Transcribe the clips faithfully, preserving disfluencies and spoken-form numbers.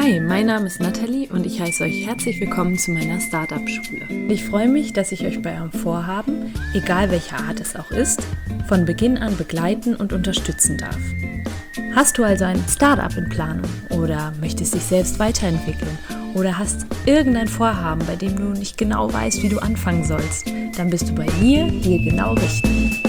Hi, mein Name ist Nathalie und ich heiße euch herzlich willkommen zu meiner Startup-Schule. Ich freue mich, dass ich euch bei eurem Vorhaben, egal welcher Art es auch ist, von Beginn an begleiten und unterstützen darf. Hast du also ein Startup in Planung oder möchtest dich selbst weiterentwickeln oder hast irgendein Vorhaben, bei dem du nicht genau weißt, wie du anfangen sollst, dann bist du bei mir hier genau richtig.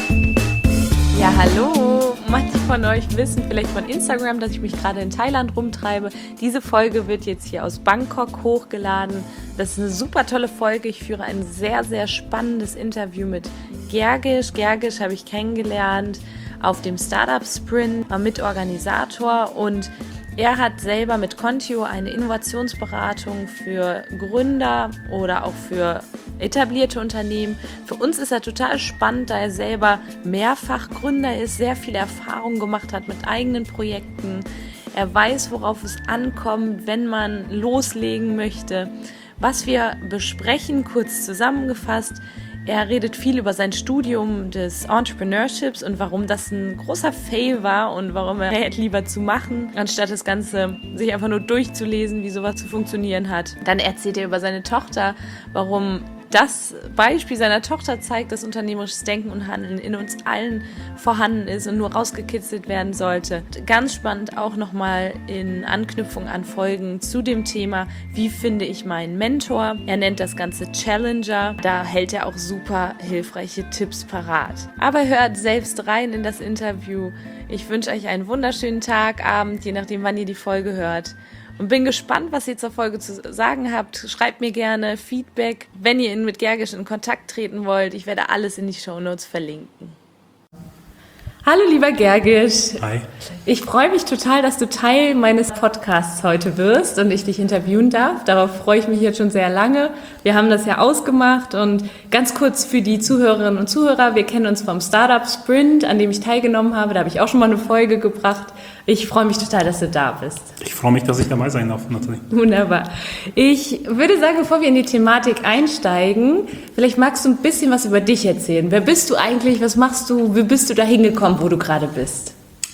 Ja, hallo! Manche von euch wissen vielleicht von Instagram, dass ich mich gerade in Thailand rumtreibe. Diese Folge wird jetzt hier aus Bangkok hochgeladen. Das ist eine super tolle Folge. Ich führe ein sehr, sehr spannendes Interview mit Gergisch. Gergisch habe ich kennengelernt auf dem Startup Sprint, war Mitorganisator und er hat selber mit Contio eine Innovationsberatung für Gründer oder auch für etablierte Unternehmen. Für uns ist er total spannend, da er selber mehrfach Gründer ist, sehr viel Erfahrung gemacht hat mit eigenen Projekten. Er weiß, worauf es ankommt, wenn man loslegen möchte. Was wir besprechen, kurz zusammengefasst: Er redet viel über sein Studium des Entrepreneurships und warum das ein großer Fail war und warum er rät, lieber zu machen, anstatt das Ganze sich einfach nur durchzulesen, wie sowas zu funktionieren hat. Dann erzählt er über seine Tochter, warum das Beispiel seiner Tochter zeigt, dass unternehmerisches Denken und Handeln in uns allen vorhanden ist und nur rausgekitzelt werden sollte. Ganz spannend auch nochmal in Anknüpfung an Folgen zu dem Thema, wie finde ich meinen Mentor. Er nennt das Ganze Challenger. Da hält er auch super hilfreiche Tipps parat. Aber hört selbst rein in das Interview. Ich wünsche euch einen wunderschönen Tag, Abend, je nachdem, wann ihr die Folge hört. Und bin gespannt, was ihr zur Folge zu sagen habt. Schreibt mir gerne Feedback, wenn ihr mit Gergisch in Kontakt treten wollt. Ich werde alles in die Shownotes verlinken. Hallo lieber Gergisch. Hi. Ich freue mich total, dass du Teil meines Podcasts heute wirst und ich dich interviewen darf. Darauf freue ich mich jetzt schon sehr lange. Wir haben das ja ausgemacht und ganz kurz für die Zuhörerinnen und Zuhörer: Wir kennen uns vom Startup Sprint, an dem ich teilgenommen habe. Da habe ich auch schon mal eine Folge gebracht. Ich freue mich total, dass du da bist. Ich freue mich, dass ich dabei sein darf, Nathalie. Wunderbar. Ich würde sagen, bevor wir in die Thematik einsteigen, vielleicht magst du ein bisschen was über dich erzählen. Wer bist du eigentlich? Was machst du? Wie bist du da hingekommen, wo du gerade bist?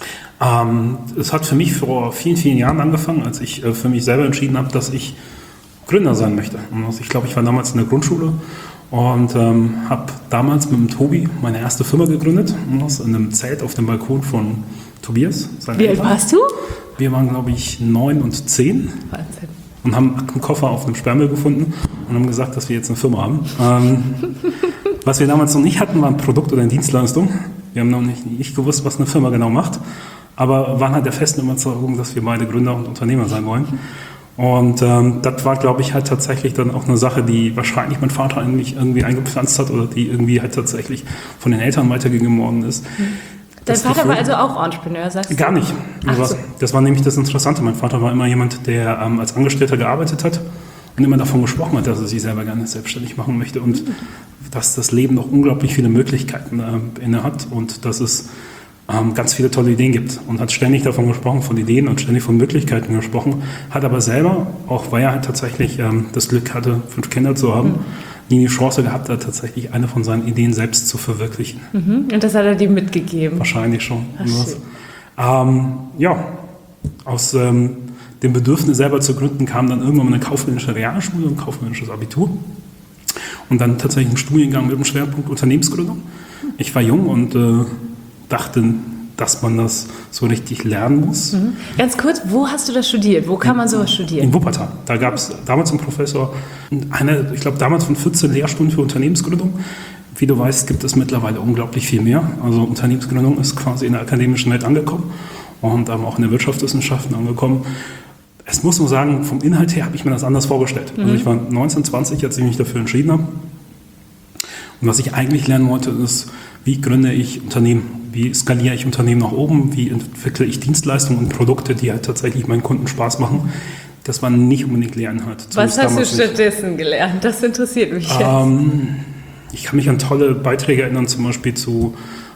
Ähm, es hat für mich vor vielen, vielen Jahren angefangen, als ich äh, für mich selber entschieden habe, dass ich Gründer sein möchte. Und ich glaube, ich war damals in der Grundschule und ähm, habe damals mit dem Tobi meine erste Firma gegründet, in einem Zelt auf dem Balkon von Tobias. Wie alt warst du? Wir waren, glaube ich, neun und zehn. Wahnsinn. Und haben einen Koffer auf einem Sperrmüll gefunden und haben gesagt, dass wir jetzt eine Firma haben. Ähm, was wir damals noch nicht hatten, war ein Produkt oder eine Dienstleistung. Wir haben noch nicht, nicht gewusst, was eine Firma genau macht, aber waren halt der festen Überzeugung, dass wir beide Gründer und Unternehmer sein wollen. Und ähm, das war, glaube ich, halt tatsächlich dann auch eine Sache, die wahrscheinlich mein Vater eigentlich irgendwie eingepflanzt hat oder die irgendwie halt tatsächlich von den Eltern weitergegeben worden ist. Dein Vater Gefühl, war also auch Entrepreneur, sagst du? Gar nicht. Das, so. das war nämlich das Interessante. Mein Vater war immer jemand, der ähm, als Angestellter gearbeitet hat und immer davon gesprochen hat, dass er sich selber gerne selbstständig machen möchte und mhm. dass das Leben noch unglaublich viele Möglichkeiten äh, inne hat und dass es ähm, ganz viele tolle Ideen gibt und hat ständig davon gesprochen, von Ideen und ständig von Möglichkeiten gesprochen, hat aber selber, auch weil er halt tatsächlich ähm, das Glück hatte, fünf Kinder zu haben, mhm. nie die Chance gehabt hat, tatsächlich eine von seinen Ideen selbst zu verwirklichen. Mhm. Und das hat er dir mitgegeben? Wahrscheinlich schon. Ähm, ja, aus ähm, dem Bedürfnis selber zu gründen kam dann irgendwann eine kaufmännische Realschule, ein kaufmännisches Abitur und dann tatsächlich ein Studiengang mit dem Schwerpunkt Unternehmensgründung. Ich war jung und äh, dachte, dass man das so richtig lernen muss. Mhm. Ganz kurz, wo hast du das studiert? Wo kann man sowas studieren? In Wuppertal. Da gab es damals einen Professor, eine, ich glaube damals von vierzehn Lehrstunden für Unternehmensgründung. Wie du weißt, gibt es mittlerweile unglaublich viel mehr. Also Unternehmensgründung ist quasi in der akademischen Welt angekommen und ähm, auch in den Wirtschaftswissenschaften angekommen. Es muss nur sagen, vom Inhalt her habe ich mir das anders vorgestellt. Mhm. Also ich war neunzehn, zwanzig, als ich mich dafür entschieden habe. Und was ich eigentlich lernen wollte, ist, wie gründe ich Unternehmen? Wie skaliere ich Unternehmen nach oben? Wie entwickle ich Dienstleistungen und Produkte, die halt tatsächlich meinen Kunden Spaß machen? Das man nicht unbedingt lernen hat. Was hast du stattdessen nicht gelernt? Das interessiert mich jetzt. Ähm, ich kann mich an tolle Beiträge erinnern, zum Beispiel zu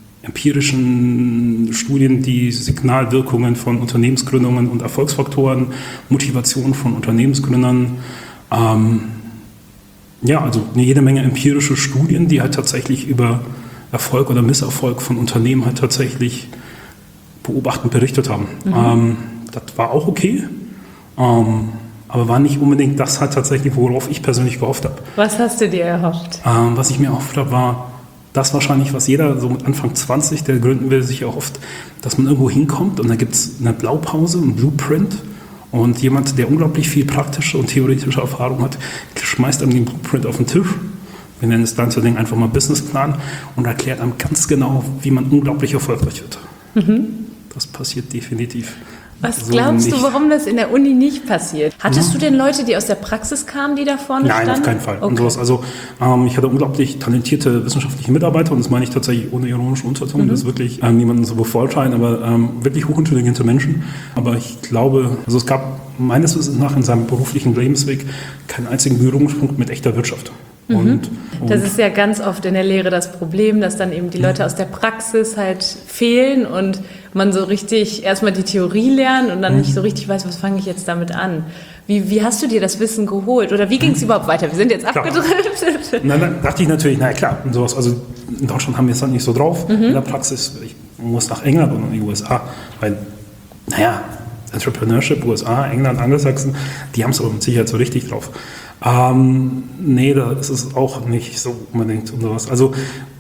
empirischen Studien, die Signalwirkungen von Unternehmensgründungen und Erfolgsfaktoren, Motivation von Unternehmensgründern. Ähm, ja, also eine jede Menge empirische Studien, die halt tatsächlich über Erfolg oder Misserfolg von Unternehmen halt tatsächlich beobachtet und berichtet haben. Mhm. Ähm, das war auch okay. Ähm, aber war nicht unbedingt das halt tatsächlich, worauf ich persönlich gehofft habe. Was hast du dir erhofft? Ähm, was ich mir erhofft habe, war das wahrscheinlich, was jeder so mit Anfang zwanzig, der gründen will, sich erhofft, dass man irgendwo hinkommt und da gibt es eine Blaupause, ein Blueprint und jemand, der unglaublich viel praktische und theoretische Erfahrung hat, schmeißt einem den Blueprint auf den Tisch. Wir nennen es dann zu Ding einfach mal Businessplan und erklärt einem ganz genau, wie man unglaublich erfolgreich wird. Mhm. Das passiert definitiv. Was so glaubst nicht. du, warum das in der Uni nicht passiert? Hattest ja. du denn Leute, die aus der Praxis kamen, die da vorne Nein, standen? auf keinen Fall. Okay. Und sowas. Also ähm, ich hatte unglaublich talentierte wissenschaftliche Mitarbeiter und das meine ich tatsächlich ohne ironische Unterton. Mhm. Das ist wirklich ähm, niemanden so bevorteilen, aber ähm, wirklich hochintelligente Menschen. Aber ich glaube, also es gab meines Wissens nach in seinem beruflichen Lebensweg keinen einzigen Berührungspunkt mit echter Wirtschaft. Und, und das ist ja ganz oft in der Lehre das Problem, dass dann eben die Leute aus der Praxis halt fehlen und man so richtig erstmal die Theorie lernt und dann nicht so richtig weiß, was fange ich jetzt damit an. Wie, wie hast du dir das Wissen geholt? Oder wie ging es überhaupt weiter? Wir sind jetzt abgedriftet. Na, dann dachte ich natürlich, na klar, und sowas. Also in Deutschland haben wir es halt nicht so drauf. Mhm. In der Praxis, ich muss nach England und in die U S A, weil, naja, Entrepreneurship, U S A, England, Angelsachsen, die haben es aber mit Sicherheit so richtig drauf. Ähm, nee, das ist auch nicht so unbedingt und sowas. Also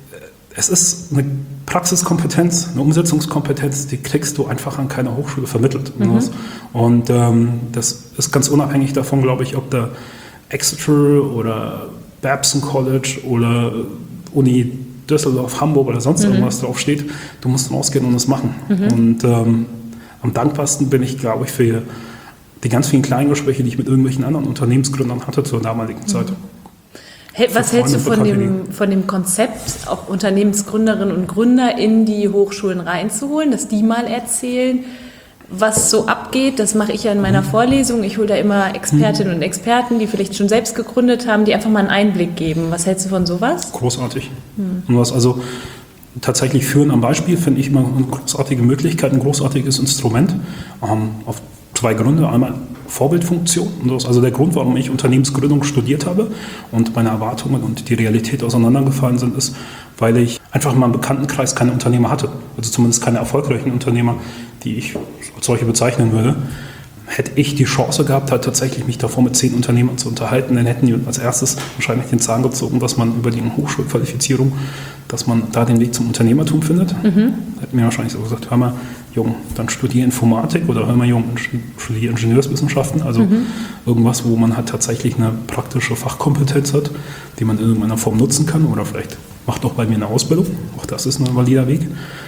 es ist eine Praxiskompetenz, eine Umsetzungskompetenz, die kriegst du einfach an keiner Hochschule vermittelt. Und, mhm. und ähm, das ist ganz unabhängig davon, glaube ich, ob da Exeter oder Babson College oder Uni Düsseldorf, Hamburg oder sonst mhm. irgendwas draufsteht. Du musst rausgehen und das machen. Mhm. Und ähm, am dankbarsten bin ich, glaube ich, für die ganz vielen kleinen Gespräche, die ich mit irgendwelchen anderen Unternehmensgründern hatte zur damaligen Zeit. Hey, was hältst du von dem, von dem Konzept, auch Unternehmensgründerinnen und Gründer in die Hochschulen reinzuholen, dass die mal erzählen, was so abgeht? Das mache ich ja in meiner mhm. Vorlesung. Ich hole da immer Expertinnen mhm. und Experten, die vielleicht schon selbst gegründet haben, die einfach mal einen Einblick geben. Was hältst du von sowas? Großartig. Mhm. Und was also tatsächlich führen am Beispiel finde ich immer eine großartige Möglichkeit, ein großartiges Instrument ähm, auf zwei Gründe. Einmal Vorbildfunktion. Also der Grund, warum ich Unternehmensgründung studiert habe und meine Erwartungen und die Realität auseinandergefallen sind, ist, weil ich einfach in meinem Bekanntenkreis keine Unternehmer hatte. Also zumindest keine erfolgreichen Unternehmer, die ich als solche bezeichnen würde. Hätte ich die Chance gehabt, halt tatsächlich mich davor mit zehn Unternehmern zu unterhalten, dann hätten die als erstes wahrscheinlich den Zahn gezogen, dass man über die Hochschulqualifizierung, dass man da den Weg zum Unternehmertum findet. Mhm. Hätten mir wahrscheinlich so gesagt, hör mal, Jung, dann studiere Informatik oder hör mal, Jung, studiere Ingenieurswissenschaften. Also mhm. irgendwas, wo man halt tatsächlich eine praktische Fachkompetenz hat, die man in irgendeiner Form nutzen kann oder vielleicht macht auch bei mir eine Ausbildung. Auch das ist ein valider Weg.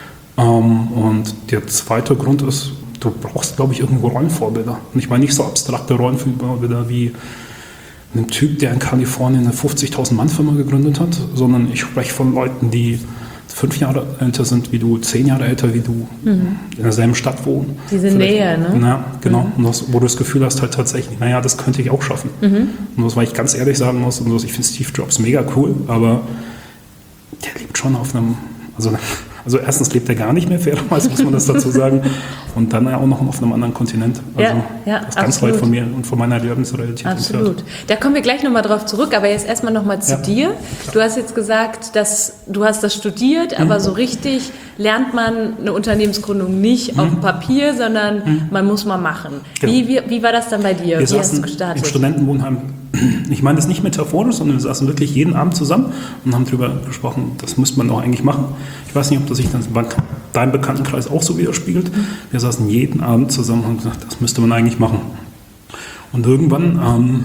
Und der zweite Grund ist, du brauchst, glaube ich, irgendwo Rollenvorbilder. Und ich meine nicht so abstrakte Rollenvorbilder wie ein Typ, der in Kalifornien eine fünfzigtausend Mann Firma gegründet hat, sondern ich spreche von Leuten, die fünf Jahre älter sind wie du, zehn Jahre älter wie du, mhm. in derselben Stadt wohnen. Diese Nähe, ne? Na, genau. Mhm. Und das, wo du das Gefühl hast, halt tatsächlich, naja, das könnte ich auch schaffen. Mhm. Und das, weil ich ganz ehrlich sagen muss, und das, ich finde Steve Jobs mega cool, aber der lebt schon auf einem, also Also erstens lebt er gar nicht mehr, fairerweise muss man das dazu sagen. Und dann auch noch auf einem anderen Kontinent. Also ja, ja, das ist ganz absolut. weit von mir und von meiner Lebensrealität. Absolut. Entfernt. Da kommen wir gleich nochmal drauf zurück, aber jetzt erstmal nochmal zu ja, dir. Klar. Du hast jetzt gesagt, dass du hast das studiert, mhm. aber so richtig lernt man eine Unternehmensgründung nicht mhm. auf dem Papier, sondern mhm. man muss mal machen. Genau. Wie, wie, wie war das dann bei dir? Wir wie hast du gestartet? Im Studentenwohnheim. Ich meine das nicht metaphorisch, sondern wir saßen wirklich jeden Abend zusammen und haben darüber gesprochen, das müsste man doch eigentlich machen. Ich weiß nicht, ob das sich dann bei deinem Bekanntenkreis auch so widerspiegelt. Wir saßen jeden Abend zusammen und haben gesagt, das müsste man eigentlich machen. Und irgendwann ähm,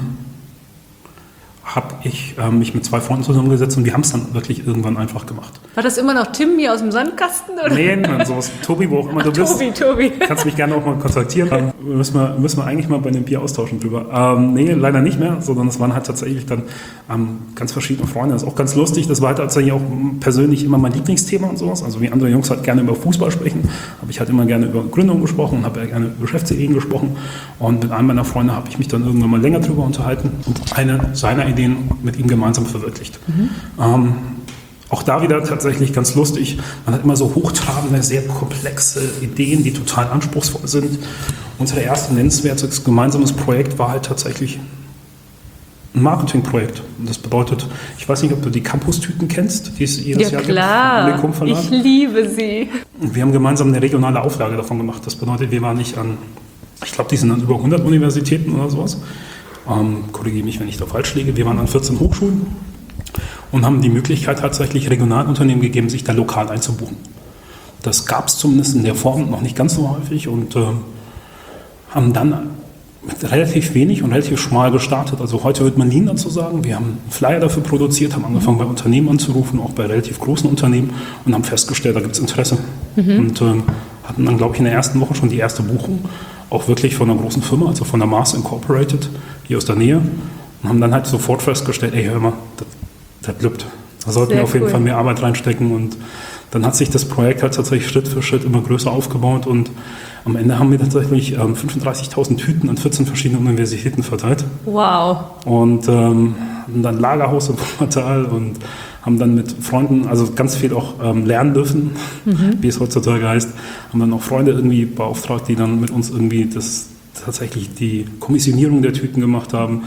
habe ich ähm, mich mit zwei Freunden zusammengesetzt und wir haben es dann wirklich irgendwann einfach gemacht. War das immer noch Tim hier aus dem Sandkasten? Oder? Nee, nein, sowas. Tobi, wo auch immer Ach, du bist. Tobi, Tobi. Kannst mich gerne auch mal kontaktieren. Ähm, müssen, wir, müssen wir eigentlich mal bei einem Bier austauschen drüber. Ähm, nee, leider nicht mehr, sondern es waren halt tatsächlich dann ähm, ganz verschiedene Freunde. Das ist auch ganz lustig. Das war halt tatsächlich auch persönlich immer mein Lieblingsthema und sowas. Also wie andere Jungs halt gerne über Fußball sprechen, habe ich halt immer gerne über Gründung gesprochen und habe ja gerne über Geschäftsideen gesprochen. Und mit einem meiner Freunde habe ich mich dann irgendwann mal länger drüber unterhalten und eine seiner Ideen mit ihm gemeinsam verwirklicht. Mhm. Ähm, auch da wieder tatsächlich ganz lustig. Man hat immer so hochtrabende, sehr komplexe Ideen, die total anspruchsvoll sind. Unser erstes nennenswertes gemeinsames Projekt war halt tatsächlich ein Marketingprojekt. Und das bedeutet, ich weiß nicht, ob du die Campus-Tüten kennst, die es jedes ja, Jahr klar. gibt. Ja, klar. Ich liebe sie. Wir haben gemeinsam eine regionale Auflage davon gemacht. Das bedeutet, wir waren nicht an ich glaube, die sind an über hundert Universitäten oder sowas. Ähm, korrigiere mich, wenn ich da falsch liege. Wir waren an vierzehn Hochschulen und haben die Möglichkeit tatsächlich Regionalunternehmen gegeben, sich da lokal einzubuchen. Das gab es zumindest in der Form noch nicht ganz so häufig und äh, haben dann mit relativ wenig und relativ schmal gestartet. Also heute wird man Lean dazu sagen. Wir haben einen Flyer dafür produziert, haben angefangen bei Unternehmen anzurufen, auch bei relativ großen Unternehmen und haben festgestellt, da gibt es Interesse. Mhm. Und äh, hatten dann, glaube ich, in der ersten Woche schon die erste Buchung, auch wirklich von einer großen Firma, also von der Mars Incorporated, hier aus der Nähe. Und haben dann halt sofort festgestellt, ey, hör mal, das, das glückt. Da sollten Sehr wir auf jeden cool. Fall mehr Arbeit reinstecken. Und dann hat sich das Projekt halt tatsächlich Schritt für Schritt immer größer aufgebaut und am Ende haben wir tatsächlich ähm, fünfunddreißigtausend Tüten an vierzehn verschiedenen Universitäten verteilt. Wow. Und ähm, haben dann Lagerhaus im Portal und haben dann mit Freunden, also ganz viel auch ähm, lernen dürfen, mhm. wie es heutzutage heißt, haben dann auch Freunde irgendwie beauftragt, die dann mit uns irgendwie das tatsächlich die Kommissionierung der Tüten gemacht haben.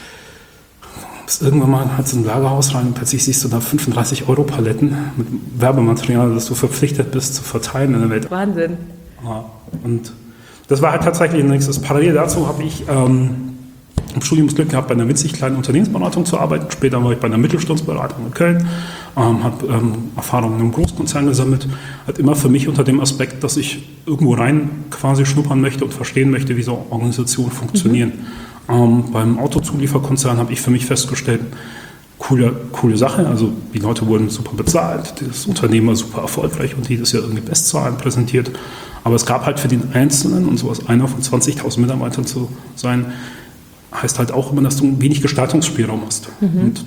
Bis irgendwann mal halt so ein Lagerhaus rein und plötzlich siehst du da fünfunddreißig Euro Paletten mit Werbematerial, das du verpflichtet bist zu verteilen in der Welt. Wahnsinn. Ja, und das war halt tatsächlich ein nächstes. Parallel dazu habe ich ähm, im Studium das Glück gehabt, bei einer winzig kleinen Unternehmensberatung zu arbeiten. Später war ich bei einer Mittelstandsberatung in Köln, ähm, habe ähm, Erfahrungen im Großkonzern gesammelt. Hat immer für mich unter dem Aspekt, dass ich irgendwo rein quasi schnuppern möchte und verstehen möchte, wie so Organisationen funktionieren. Mhm. Ähm, beim Autozulieferkonzern habe ich für mich festgestellt, coole, coole Sache, also die Leute wurden super bezahlt, das Unternehmen war super erfolgreich und jedes Jahr irgendwie Bestzahlen präsentiert. Aber es gab halt für den Einzelnen, und so als einer von zwanzigtausend Mitarbeitern zu sein, heißt halt auch immer, dass du wenig Gestaltungsspielraum hast. Mhm. Und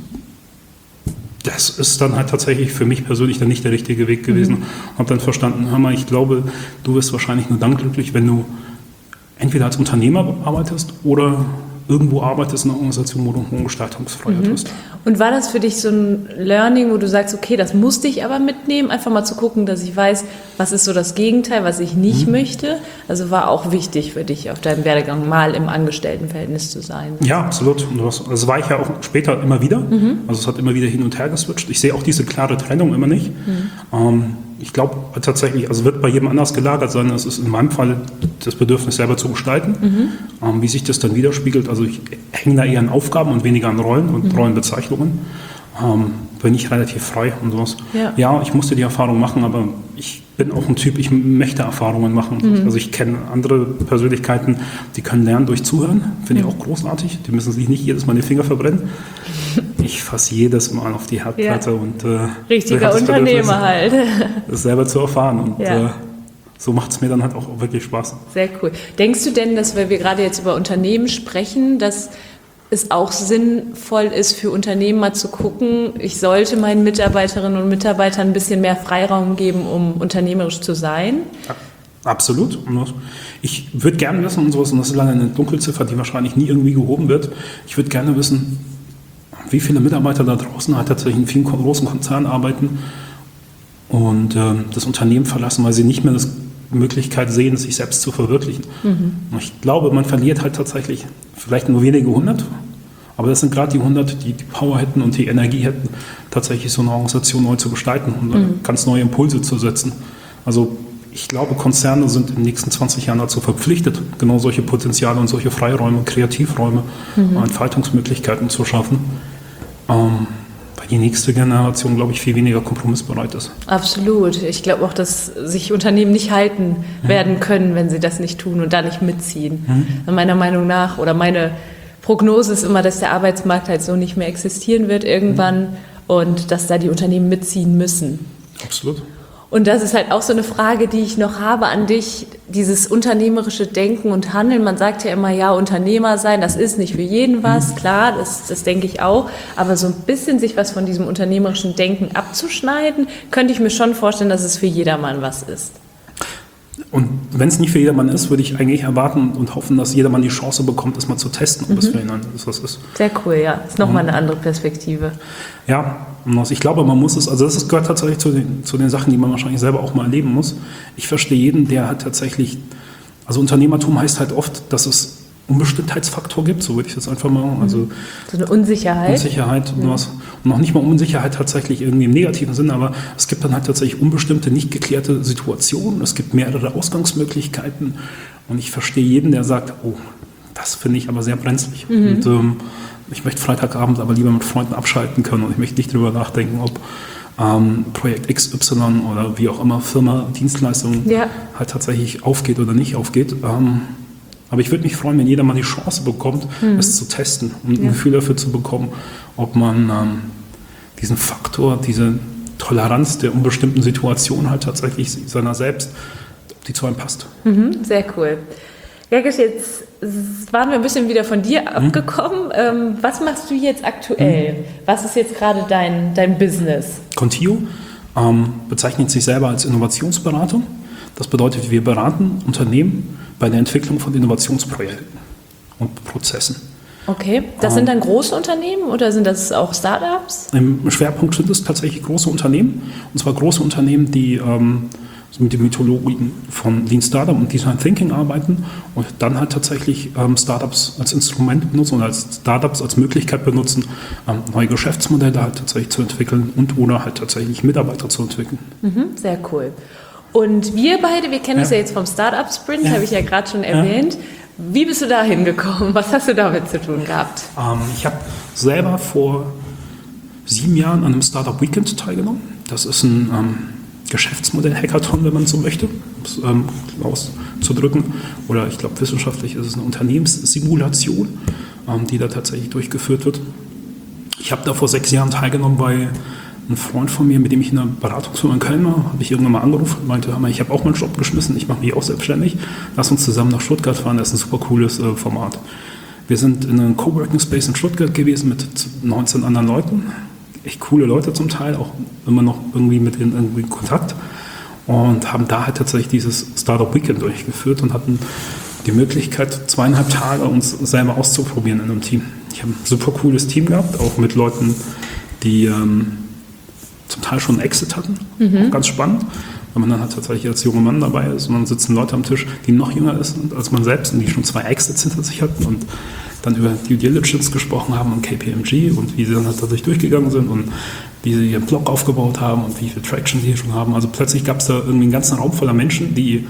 das ist dann halt tatsächlich für mich persönlich dann nicht der richtige Weg gewesen. Mhm. Habe dann verstanden, hör mal, ich glaube, du wirst wahrscheinlich nur dann glücklich, wenn du entweder als Unternehmer arbeitest oder irgendwo arbeitest in einer Organisation, wo du eine hohe Gestaltungsfreiheit mhm. hast. Und war das für dich so ein Learning, wo du sagst, okay, das musste ich aber mitnehmen, einfach mal zu gucken, dass ich weiß, was ist so das Gegenteil, was ich nicht mhm. möchte? Also war auch wichtig für dich, auf deinem Werdegang mal im Angestelltenverhältnis zu sein. Ja, absolut. Und das, das war ich ja auch später immer wieder. Mhm. Also es hat immer wieder hin und her geswitcht. Ich sehe auch diese klare Trennung immer nicht. Mhm. Ähm, ich glaube tatsächlich, also wird bei jedem anders gelagert sein. Es ist in meinem Fall das Bedürfnis, selber zu gestalten. Mhm. Ähm, wie sich das dann widerspiegelt. Also ich hänge da eher an Aufgaben und weniger an Rollen und mhm. Rollenbezeichnungen. Ähm, bin ich relativ frei und sowas. Ja. ja, ich musste die Erfahrung machen, aber ich bin auch ein Typ, ich möchte Erfahrungen machen. Mhm. Also ich kenne andere Persönlichkeiten, die können lernen durch Zuhören. Finde mhm. ich auch großartig. Die müssen sich nicht jedes Mal die Finger verbrennen. Ich fasse jedes Mal auf die Herdplatte. Ja. und äh, Richtiger Unternehmer halt. Das selber zu erfahren. Und ja. äh, so macht es mir dann halt auch wirklich Spaß. Sehr cool. Denkst du denn, dass, weil wir gerade jetzt über Unternehmen sprechen, dass es auch sinnvoll ist für Unternehmen mal zu gucken, ich sollte meinen Mitarbeiterinnen und Mitarbeitern ein bisschen mehr Freiraum geben, um unternehmerisch zu sein? Absolut. Ich würde gerne wissen, und sowas, und das ist leider eine Dunkelziffer, die wahrscheinlich nie irgendwie gehoben wird, ich würde gerne wissen, wie viele Mitarbeiter da draußen halt tatsächlich in vielen großen Konzernen arbeiten und äh, das Unternehmen verlassen, weil sie nicht mehr das Möglichkeit sehen, sich selbst zu verwirklichen. Mhm. Ich glaube, man verliert halt tatsächlich vielleicht nur wenige hundert, aber das sind gerade die hundert, die die Power hätten und die Energie hätten, tatsächlich so eine Organisation neu zu gestalten und mhm. ganz neue Impulse zu setzen. Also ich glaube, Konzerne sind in den nächsten zwanzig Jahren dazu verpflichtet, genau solche Potenziale und solche Freiräume, Kreativräume, mhm. Entfaltungsmöglichkeiten zu schaffen. Ähm, die nächste Generation, glaube ich, viel weniger kompromissbereit ist. Absolut. Ich glaube auch, dass sich Unternehmen nicht halten mhm. werden können, wenn sie das nicht tun und da nicht mitziehen. Mhm. Meiner Meinung nach, oder meine Prognose ist immer, dass der Arbeitsmarkt halt so nicht mehr existieren wird irgendwann mhm. und dass da die Unternehmen mitziehen müssen. Absolut. Und das ist halt auch so eine Frage, die ich noch habe an dich, dieses unternehmerische Denken und Handeln. Man sagt ja immer, ja, Unternehmer sein, das ist nicht für jeden was, klar, das, das denke ich auch. Aber so ein bisschen sich was von diesem unternehmerischen Denken abzuschneiden, könnte ich mir schon vorstellen, dass es für jedermann was ist. Und wenn es nicht für jedermann ist, würde ich eigentlich erwarten und hoffen, dass jedermann die Chance bekommt, es mal zu testen, ob mhm. es für ihn was ist. Sehr cool, ja. Das ist nochmal eine andere Perspektive. Ja, ich glaube, man muss es, also das gehört tatsächlich zu den, zu den Sachen, die man wahrscheinlich selber auch mal erleben muss. Ich verstehe jeden, der halt tatsächlich, also Unternehmertum heißt halt oft, dass es Unbestimmtheitsfaktor gibt, so würde ich das einfach mal, also so eine Unsicherheit. Unsicherheit und ja. was. Und noch nicht mal Unsicherheit tatsächlich irgendwie im negativen Sinne, aber es gibt dann halt tatsächlich unbestimmte, nicht geklärte Situationen, es gibt mehrere Ausgangsmöglichkeiten Und ich verstehe jeden, der sagt, oh, das finde ich aber sehr brenzlig. Mhm. Und ähm, ich möchte Freitagabend aber lieber mit Freunden abschalten können und ich möchte nicht darüber nachdenken, ob ähm, Projekt X Y oder wie auch immer Firma, Dienstleistung ja. halt tatsächlich aufgeht oder nicht aufgeht. Ähm, aber ich würde mich freuen, wenn jeder mal die Chance bekommt, mhm. es zu testen und ja. ein Gefühl dafür zu bekommen, ob man ähm, diesen Faktor, diese Toleranz der unbestimmten Situation halt tatsächlich seiner selbst, ob die zu einem passt. Mhm, sehr cool. Gergisch, jetzt waren wir ein bisschen wieder von dir abgekommen. Ähm, was machst du jetzt aktuell? Mhm. Was ist jetzt gerade dein, dein Business? Contio ähm, bezeichnet sich selber als Innovationsberatung. Das bedeutet, wir beraten Unternehmen bei der Entwicklung von Innovationsprojekten und Prozessen. Okay, das ähm, sind dann große Unternehmen oder sind das auch Startups? Im Schwerpunkt sind es tatsächlich große Unternehmen. Und zwar große Unternehmen, die ähm, mit den Methodologien von Lean Startup und Design Thinking arbeiten und dann halt tatsächlich ähm, Startups als Instrument benutzen oder als Startups als Möglichkeit benutzen, ähm, neue Geschäftsmodelle halt tatsächlich zu entwickeln und oder halt tatsächlich Mitarbeiter zu entwickeln. Mhm, sehr cool. Und wir beide, wir kennen ja. uns ja jetzt vom Startup Sprint, ja. habe ich ja gerade schon erwähnt. Ja. Wie bist du da hingekommen? Was hast du damit zu tun gehabt? Ähm, ich habe selber vor sieben Jahren an einem Startup Weekend teilgenommen. Das ist ein ähm, Geschäftsmodell-Hackathon, wenn man so möchte, um es ähm, auszudrücken. Oder ich glaube, wissenschaftlich ist es eine Unternehmenssimulation, ähm, die da tatsächlich durchgeführt wird. Ich habe da vor sechs Jahren teilgenommen, weil ein Freund von mir, mit dem ich in einer Beratungsfirma in Köln war, habe ich irgendwann mal angerufen und meinte, ich habe auch meinen Job geschmissen, ich mache mich auch selbstständig. Lass uns zusammen nach Stuttgart fahren, das ist ein super cooles äh, Format. Wir sind in einem Coworking Space in Stuttgart gewesen mit neunzehn anderen Leuten. Echt coole Leute zum Teil, auch immer noch irgendwie mit denen irgendwie in Kontakt. Und haben da halt tatsächlich dieses Startup Weekend durchgeführt und hatten die Möglichkeit, zweieinhalb Tage uns selber auszuprobieren in einem Team. Ich habe ein super cooles Team gehabt, auch mit Leuten, die ähm, zum Teil schon einen Exit hatten. Mhm. Auch ganz spannend, wenn man dann halt tatsächlich als junger Mann dabei ist und dann sitzen Leute am Tisch, die noch jünger sind als man selbst und die schon zwei Exits hinter sich hatten und dann über Due Diligence gesprochen haben und K P M G und wie sie dann halt tatsächlich durchgegangen sind und wie sie ihren Blog aufgebaut haben und wie viel Traction sie schon haben. Also plötzlich gab es da irgendwie einen ganzen Raum voller Menschen, die,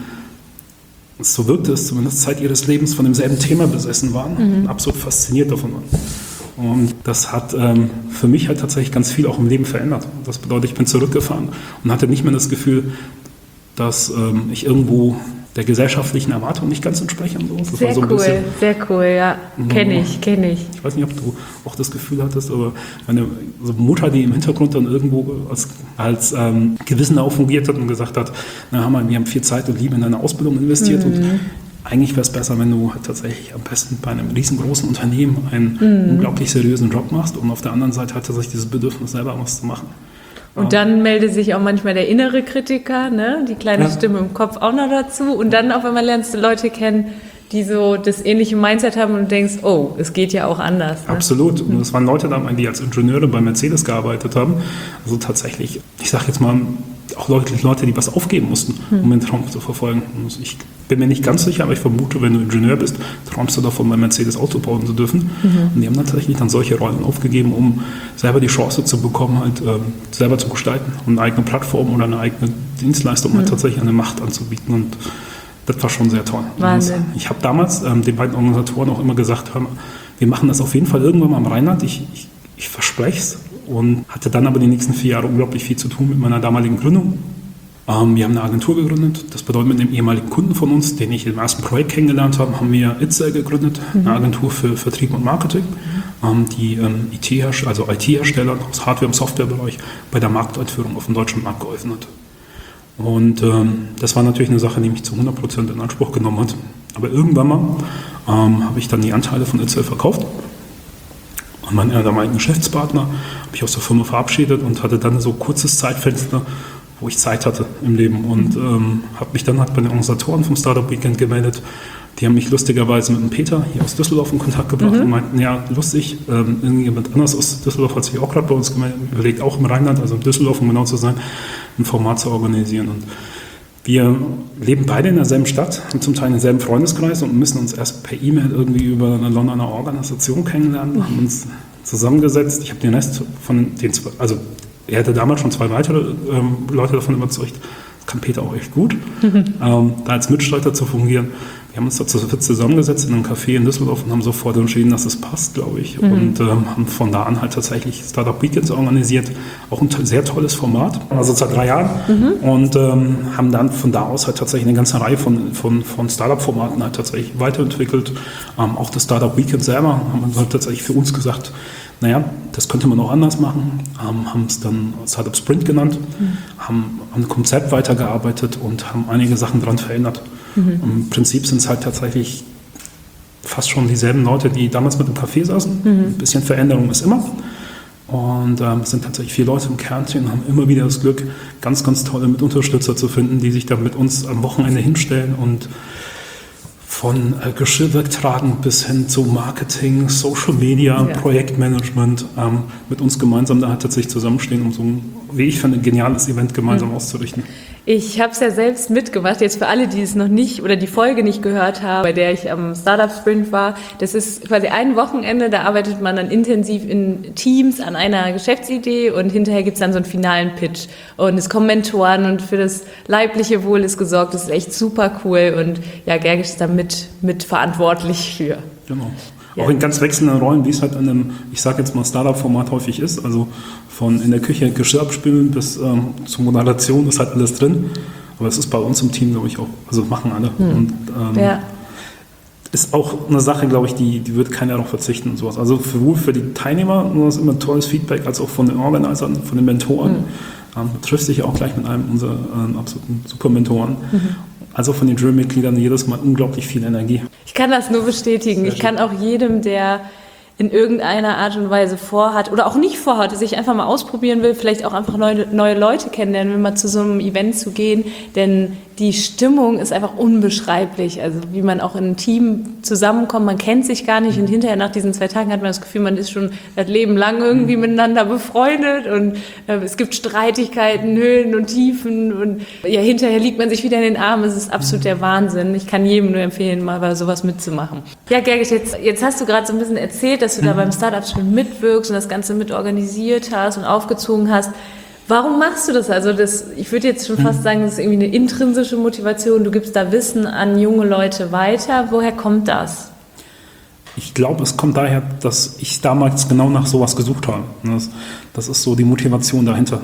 so wirkte es zumindest, Zeit ihres Lebens von demselben Thema besessen waren mhm. und absolut fasziniert davon waren. Und das hat ähm, für mich halt tatsächlich ganz viel auch im Leben verändert. Das bedeutet, ich bin zurückgefahren und hatte nicht mehr das Gefühl, dass ähm, ich irgendwo der gesellschaftlichen Erwartung nicht ganz entsprechen. So. Das sehr war so ein cool, bisschen, sehr cool, ja. Kenne ich, kenne ich. Ich weiß nicht, ob du auch das Gefühl hattest, aber meine so Mutter, die im Hintergrund dann irgendwo als, als ähm, Gewissen fungiert hat und gesagt hat, na Hammer, wir haben viel Zeit und Liebe in deine Ausbildung investiert mhm. und eigentlich wäre es besser, wenn du halt tatsächlich am besten bei einem riesengroßen Unternehmen einen mhm. unglaublich seriösen Job machst und auf der anderen Seite hat tatsächlich dieses Bedürfnis, selber was zu machen. Und dann meldet sich auch manchmal der innere Kritiker, ne? Die kleine ja. Stimme im Kopf auch noch dazu. Und dann auf einmal lernst du Leute kennen, die so das ähnliche Mindset haben und du denkst, oh, es geht ja auch anders. Ne? Absolut. Und es waren Leute dabei, die als Ingenieure bei Mercedes gearbeitet haben. Also tatsächlich, ich sage jetzt mal, auch Leute, Leute, die was aufgeben mussten, hm. um den Traum zu verfolgen. Und ich bin mir nicht ganz sicher, aber ich vermute, wenn du Ingenieur bist, träumst du davon, bei Mercedes Auto bauen zu dürfen. Mhm. Und die haben tatsächlich dann solche Rollen aufgegeben, um selber die Chance zu bekommen, halt ähm, selber zu gestalten und eine eigene Plattform oder eine eigene Dienstleistung mhm. halt tatsächlich eine Macht anzubieten. Und das war schon sehr toll. Wahnsinn. Ich habe damals ähm, den beiden Organisatoren auch immer gesagt, hör mal, wir machen das auf jeden Fall irgendwann mal am Rheinland. Ich, ich, ich verspreche es. Und hatte dann aber die nächsten vier Jahre unglaublich viel zu tun mit meiner damaligen Gründung. Ähm, wir haben eine Agentur gegründet. Das bedeutet, mit einem ehemaligen Kunden von uns, den ich im ersten Projekt kennengelernt habe, haben wir Itzel gegründet, mhm. eine Agentur für Vertrieb und Marketing, mhm. ähm, die ähm, I T, also I T-Hersteller aus Hardware- und Softwarebereich bei der Markteinführung auf dem deutschen Markt geholfen hat. Und ähm, das war natürlich eine Sache, die mich zu hundert Prozent in Anspruch genommen hat. Aber irgendwann mal ähm, habe ich dann die Anteile von Itzel verkauft. Und mein damaligen Geschäftspartner habe ich aus der Firma verabschiedet und hatte dann so ein kurzes Zeitfenster, wo ich Zeit hatte im Leben. Und ähm, habe mich dann halt bei den Organisatoren vom Startup Weekend gemeldet. Die haben mich lustigerweise mit dem Peter hier aus Düsseldorf in Kontakt gebracht mhm. und meinten, ja, lustig, ähm, irgendjemand anders aus Düsseldorf hat sich auch gerade bei uns gemeldet, überlegt, auch im Rheinland, also in Düsseldorf, um genau zu sein, ein Format zu organisieren. Und wir leben beide in derselben Stadt, haben zum Teil denselben Freundeskreis und müssen uns erst per E-Mail irgendwie über eine Londoner Organisation kennenlernen, mhm. haben uns zusammengesetzt. Ich habe den Rest von den zwei, also er hatte damals schon zwei weitere ähm, Leute davon überzeugt, das kann Peter auch echt gut, ähm, da als Mitstreiter zu fungieren. Wir haben uns dazu zusammengesetzt in einem Café in Düsseldorf und haben sofort entschieden, dass es passt, glaube ich. Mhm. Und ähm, haben von da an halt tatsächlich Startup Weekends organisiert. Auch ein sehr tolles Format, also seit drei Jahren. Mhm. Und ähm, haben dann von da aus halt tatsächlich eine ganze Reihe von, von, von Startup-Formaten halt tatsächlich weiterentwickelt. Ähm, auch das Startup Weekend selber haben wir halt tatsächlich für uns gesagt, naja, das könnte man auch anders machen. Ähm, haben es dann Startup Sprint genannt, mhm. haben an dem Konzept weitergearbeitet und haben einige Sachen dran verändert. Mhm. Im Prinzip sind es halt tatsächlich fast schon dieselben Leute, die damals mit im Café saßen. Mhm. Ein bisschen Veränderung ist immer. Und ähm, es sind tatsächlich vier Leute im Kernteam und haben immer wieder das Glück, ganz, ganz tolle Mitunterstützer zu finden, die sich dann mit uns am Wochenende hinstellen und von äh, Geschirr wegtragen bis hin zu Marketing, Social Media, ja. Projektmanagement ähm, mit uns gemeinsam da halt tatsächlich zusammenstehen, um so ein, wie ich finde, ein geniales Event gemeinsam mhm. auszurichten. Ich habe es ja selbst mitgemacht, jetzt für alle, die es noch nicht oder die Folge nicht gehört haben, bei der ich am Startup Sprint war. Das ist quasi ein Wochenende, da arbeitet man dann intensiv in Teams an einer Geschäftsidee und hinterher gibt es dann so einen finalen Pitch. Und es kommen Mentoren und für das leibliche Wohl ist gesorgt. Das ist echt super cool und ja, Gergisch ist da mit, mit verantwortlich für. Genau. Ja. Auch in ganz wechselnden Rollen, wie es halt in einem, ich sage jetzt mal, Startup-Format häufig ist. Also von in der Küche Geschirr abspülen bis ähm, zur Moderation ist halt alles drin. Aber es ist bei uns im Team, glaube ich, auch, also machen alle. Hm. Und ähm, ja. ist auch eine Sache, glaube ich, die, die wird keiner darauf verzichten und sowas. Also sowohl für die Teilnehmer das ist immer tolles Feedback, als auch von den Organisern, von den Mentoren. Hm. Ähm, du triffst dich ja auch gleich mit einem unserer ähm, absoluten Super-Mentoren. Mhm. Also von den Drill-Mitgliedern jedes Mal unglaublich viel Energie. Ich kann das nur bestätigen. Sehr ich kann auch jedem, der in irgendeiner Art und Weise vorhat oder auch nicht vorhat, sich einfach mal ausprobieren will, vielleicht auch einfach neue, neue Leute kennenlernen, will mal zu so einem Event zu gehen, denn die Stimmung ist einfach unbeschreiblich, also wie man auch in einem Team zusammenkommt, man kennt sich gar nicht und hinterher nach diesen zwei Tagen hat man das Gefühl, man ist schon das Leben lang irgendwie miteinander befreundet und äh, es gibt Streitigkeiten, Höhen und Tiefen und ja, hinterher liegt man sich wieder in den Armen, es ist absolut der Wahnsinn. Ich kann jedem nur empfehlen, mal bei sowas mitzumachen. Ja, Gergisch, jetzt, jetzt hast du gerade so ein bisschen erzählt, dass du da beim Startup schon mitwirkst und das Ganze mitorganisiert hast und aufgezogen hast. Warum machst du das? Also das, ich würde jetzt schon fast sagen, das ist irgendwie eine intrinsische Motivation. Du gibst da Wissen an junge Leute weiter. Woher kommt das? Ich glaube, es kommt daher, dass ich damals genau nach sowas gesucht habe. Das, das ist so die Motivation dahinter.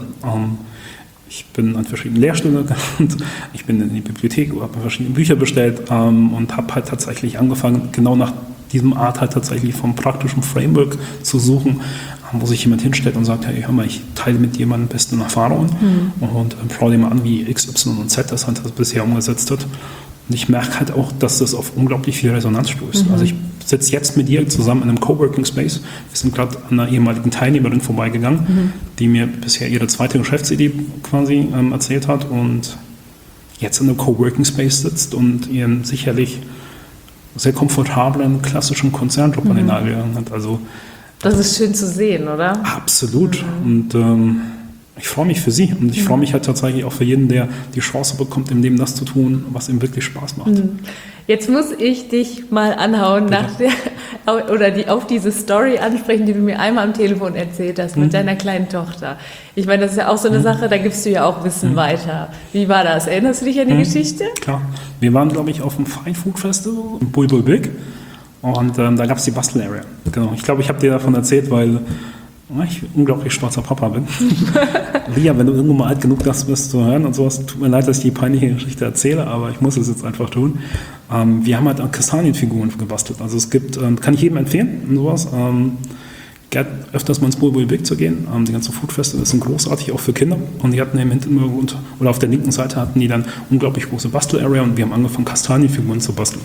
Ich bin an verschiedenen Lehrstühlen gegangen, ich bin in die Bibliothek, habe verschiedene Bücher bestellt und habe halt tatsächlich angefangen, genau nach diesem Art halt tatsächlich vom praktischen Framework zu suchen, wo sich jemand hinstellt und sagt, hey, hör mal, ich teile mit jemandem besten Erfahrungen mhm. und ähm, schau dir mal an, wie X, Y und Z das halt das bisher umgesetzt hat. Und ich merke halt auch, dass das auf unglaublich viel Resonanz stößt. Mhm. Also ich sitze jetzt mit dir zusammen in einem Coworking Space. Wir sind gerade an einer ehemaligen Teilnehmerin vorbeigegangen, mhm. die mir bisher ihre zweite Geschäftsidee quasi ähm, erzählt hat und jetzt in einem Coworking Space sitzt und ihren sicherlich sehr komfortablen, klassischen Konzernjob mhm. an den Nagel gegangen hat. Also das ist schön zu sehen, oder? Absolut. Mhm. Und ähm, ich freue mich für sie. Und ich mhm. freue mich halt tatsächlich auch für jeden, der die Chance bekommt, im Leben das zu tun, was ihm wirklich Spaß macht. Mhm. Jetzt muss ich dich mal anhauen nach der, oder die, auf diese Story ansprechen, die du mir einmal am Telefon erzählt hast mit mhm. deiner kleinen Tochter. Ich meine, das ist ja auch so eine mhm. Sache, da gibst du ja auch Wissen mhm. weiter. Wie war das? Erinnerst du dich an die mhm. Geschichte? Klar. Wir waren, glaube ich, auf dem Fine Food Festival in Bulbul Big. Und ähm, da gab es die Bastel-Area. Genau. Ich glaube, ich habe dir davon erzählt, weil ich unglaublich stolzer Papa bin. Lia, wenn du irgendwann mal alt genug bist zu hören und sowas, tut mir leid, dass ich die peinliche Geschichte erzähle, aber ich muss es jetzt einfach tun. Ähm, wir haben halt Kastanienfiguren gebastelt. Also es gibt, ähm, kann ich jedem empfehlen, und sowas. Ähm, öfters mal ins Bulbul Big zu gehen. Ähm, die ganzen Foodfeste sind großartig, auch für Kinder. Und die hatten im Hintergrund oder auf der linken Seite hatten die dann unglaublich große Bastel-Area und wir haben angefangen, Kastanienfiguren zu basteln.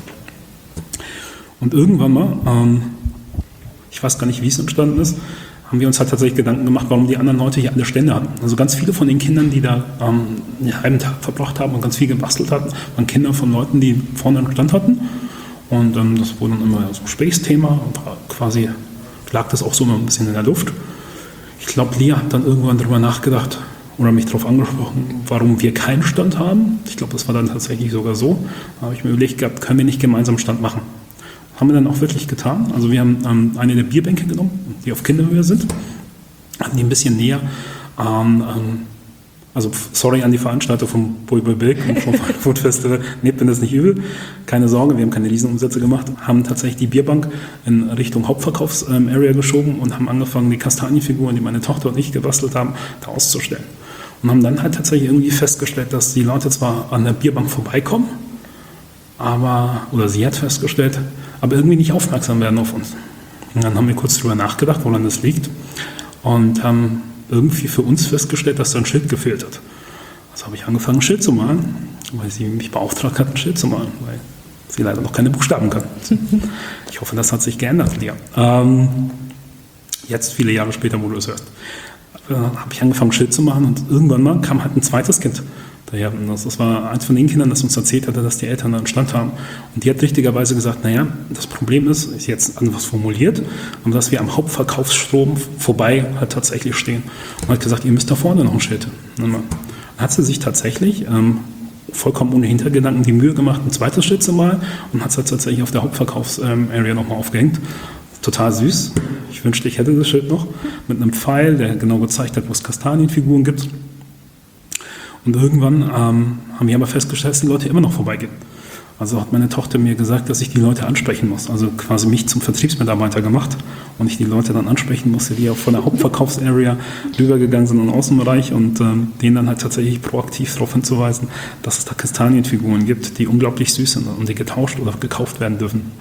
Und irgendwann mal, ähm, ich weiß gar nicht, wie es entstanden ist, haben wir uns halt tatsächlich Gedanken gemacht, warum die anderen Leute hier alle Stände hatten. Also ganz viele von den Kindern, die da ähm, einen halben Tag verbracht haben und ganz viel gebastelt hatten, waren Kinder von Leuten, die vorne einen Stand hatten. Und ähm, das wurde dann immer so ein Gesprächsthema und quasi lag das auch so immer ein bisschen in der Luft. Ich glaube, Lia hat dann irgendwann darüber nachgedacht oder mich darauf angesprochen, warum wir keinen Stand haben. Ich glaube, das war dann tatsächlich sogar so. Da habe ich mir überlegt gehabt, können wir nicht gemeinsam Stand machen. Haben wir dann auch wirklich getan. Also wir haben ähm, eine der Bierbänke genommen, die auf Kinderhöhe sind, hatten die ein bisschen näher an ähm, Also sorry an die Veranstalter vom Bulbul-Bilk und vom Food Festival, nehmt mir das nicht übel, keine Sorge, wir haben keine Riesenumsätze gemacht, haben tatsächlich die Bierbank in Richtung Hauptverkaufs-Area geschoben und haben angefangen, die Kastanienfiguren, die meine Tochter und ich gebastelt haben, da auszustellen. Und haben dann halt tatsächlich irgendwie festgestellt, dass die Leute zwar an der Bierbank vorbeikommen, aber, oder sie hat festgestellt, aber irgendwie nicht aufmerksam werden auf uns. Und dann haben wir kurz drüber nachgedacht, woran das liegt und haben irgendwie für uns festgestellt, dass da ein Schild gefehlt hat. Also habe ich angefangen, ein Schild zu malen, weil sie mich beauftragt hat, ein Schild zu malen, weil sie leider noch keine Buchstaben kann. Ich hoffe, das hat sich geändert, Lia. Ähm, jetzt, viele Jahre später, wo du es hörst, äh, habe ich angefangen, ein Schild zu machen und irgendwann mal kam halt ein zweites Kind daher. Das, das war eins von den Kindern, das uns erzählt hatte, dass die Eltern da einen Stand haben. Und die hat richtigerweise gesagt, naja, das Problem ist, ist jetzt anders formuliert, aber dass wir am Hauptverkaufsstrom vorbei halt tatsächlich stehen. Und hat gesagt, ihr müsst da vorne noch ein Schild. Und dann hat sie sich tatsächlich ähm, vollkommen ohne Hintergedanken die Mühe gemacht, ein zweites Schild zu malen und hat es halt tatsächlich auf der Hauptverkaufs-Area nochmal aufgehängt. Total süß. Ich wünschte, ich hätte das Schild noch mit einem Pfeil, der genau gezeigt hat, wo es Kastanienfiguren gibt. Und irgendwann ähm, haben wir aber festgestellt, dass die Leute immer noch vorbeigehen. Also hat meine Tochter mir gesagt, dass ich die Leute ansprechen muss. Also quasi mich zum Vertriebsmitarbeiter gemacht und ich die Leute dann ansprechen musste, die auch von der Hauptverkaufsarea rübergegangen sind in den Außenbereich und ähm, denen dann halt tatsächlich proaktiv darauf hinzuweisen, dass es da Kastanienfiguren gibt, die unglaublich süß sind und die getauscht oder gekauft werden dürfen.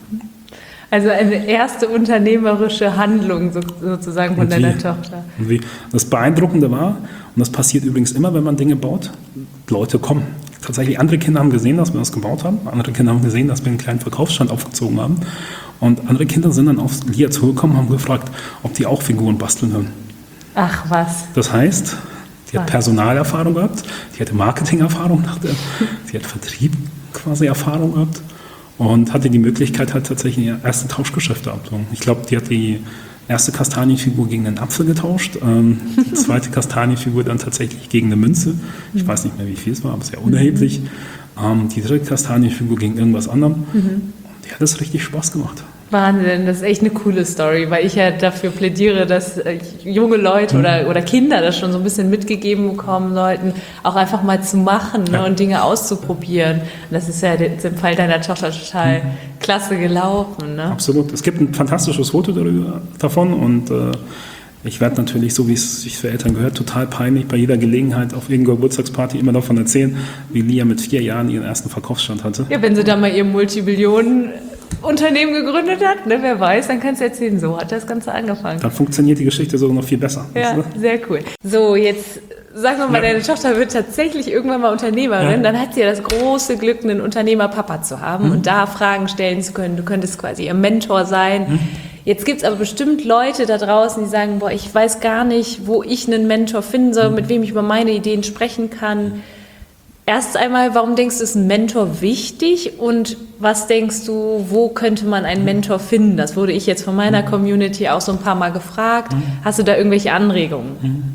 Also eine erste unternehmerische Handlung sozusagen von deiner Tochter. Und wie das Beeindruckende war, und das passiert übrigens immer, wenn man Dinge baut, Leute kommen. Tatsächlich, andere Kinder haben gesehen, dass wir das gebaut haben. Andere Kinder haben gesehen, dass wir einen kleinen Verkaufsstand aufgezogen haben. Und andere Kinder sind dann auf Lia zugekommen und haben gefragt, ob die auch Figuren basteln können. Ach was. Das heißt, die hat Personalerfahrung gehabt, die hatte Marketingerfahrung, sie hat Vertrieb quasi Erfahrung gehabt. Und hatte die Möglichkeit, halt tatsächlich ihre ersten Tauschgeschäfte abzuholen. Ich glaube, die hat die erste Kastanienfigur gegen einen Apfel getauscht, ähm, die zweite Kastanienfigur dann tatsächlich gegen eine Münze. Ich weiß nicht mehr, wie viel es war, aber sehr unerheblich. Ähm, die dritte Kastanienfigur gegen irgendwas anderem. Mhm. Die hat es richtig Spaß gemacht. Wahnsinn, das ist echt eine coole Story, weil ich ja dafür plädiere, dass junge Leute mhm. oder, oder Kinder das schon so ein bisschen mitgegeben bekommen sollten, auch einfach mal zu machen ne, ja. und Dinge auszuprobieren. Und das ist ja im Fall deiner Tochter total mhm. klasse gelaufen. Ne? Absolut. Es gibt ein fantastisches Foto darüber, davon und äh, ich werde natürlich, so wie es sich für Eltern gehört, total peinlich bei jeder Gelegenheit auf irgendeiner Geburtstagsparty immer davon erzählen, wie Lia mit vier Jahren ihren ersten Verkaufsstand hatte. Ja, wenn sie da mal ihr Multibillionen Unternehmen gegründet hat, ne, wer weiß, dann kannst du erzählen, so hat das Ganze angefangen. Dann funktioniert die Geschichte sogar noch viel besser. Ja, weißt du? Sehr cool. So, jetzt sagen wir mal, ja. deine Tochter wird tatsächlich irgendwann mal Unternehmerin, ja. dann hat sie ja das große Glück, einen Unternehmerpapa zu haben mhm. und da Fragen stellen zu können. Du könntest quasi ihr Mentor sein. Mhm. Jetzt gibt es aber bestimmt Leute da draußen, die sagen, boah, ich weiß gar nicht, wo ich einen Mentor finden soll, mhm. mit wem ich über meine Ideen sprechen kann. Erst einmal, warum denkst du, ist ein Mentor wichtig und was denkst du, wo könnte man einen Mentor finden? Das wurde ich jetzt von meiner Community auch so ein paar Mal gefragt. Hast du da irgendwelche Anregungen?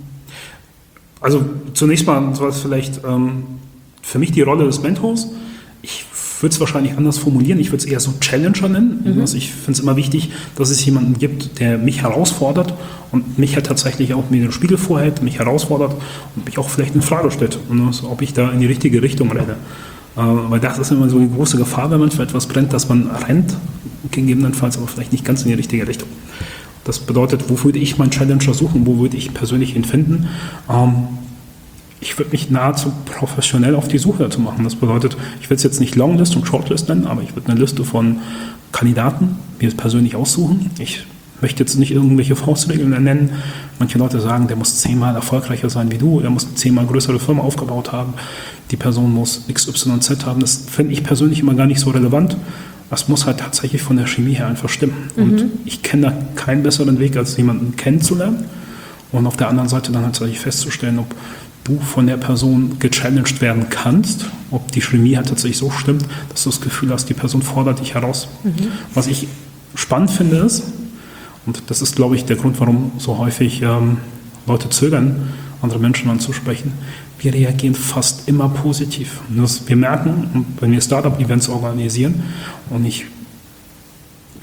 Also zunächst mal soll es vielleicht ähm, für mich die Rolle des Mentors. Ich würde es wahrscheinlich anders formulieren. Ich würde es eher so Challenger nennen. Mhm. Also ich finde es immer wichtig, dass es jemanden gibt, der mich herausfordert und mich halt tatsächlich auch mir den Spiegel vorhält, mich herausfordert und mich auch vielleicht in Frage stellt, also ob ich da in die richtige Richtung renne. Äh, weil das ist immer so eine große Gefahr, wenn man für etwas brennt, dass man rennt, gegebenenfalls aber vielleicht nicht ganz in die richtige Richtung. Das bedeutet, wo würde ich meinen Challenger suchen, wo würde ich persönlich ihn finden? Ähm, Ich würde mich nahezu professionell auf die Suche dazu machen. Das bedeutet, ich will es jetzt nicht Longlist und Shortlist nennen, aber ich würde eine Liste von Kandidaten mir persönlich aussuchen. Ich möchte jetzt nicht irgendwelche Faustregeln nennen. Manche Leute sagen, der muss zehnmal erfolgreicher sein wie du, der muss eine zehnmal größere Firma aufgebaut haben, die Person muss X Y Z haben. Das finde ich persönlich immer gar nicht so relevant. Das muss halt tatsächlich von der Chemie her einfach stimmen. Mhm. Und ich kenne da keinen besseren Weg, als jemanden kennenzulernen und auf der anderen Seite dann halt tatsächlich festzustellen, ob du von der Person gechallenged werden kannst, ob die Chemie halt tatsächlich so stimmt, dass du das Gefühl hast, die Person fordert dich heraus. Mhm. Was ich spannend finde ist, und das ist, glaube ich, der Grund, warum so häufig ähm, Leute zögern, andere Menschen anzusprechen, wir reagieren fast immer positiv. Das, wir merken, wenn wir Startup-Events organisieren, und ich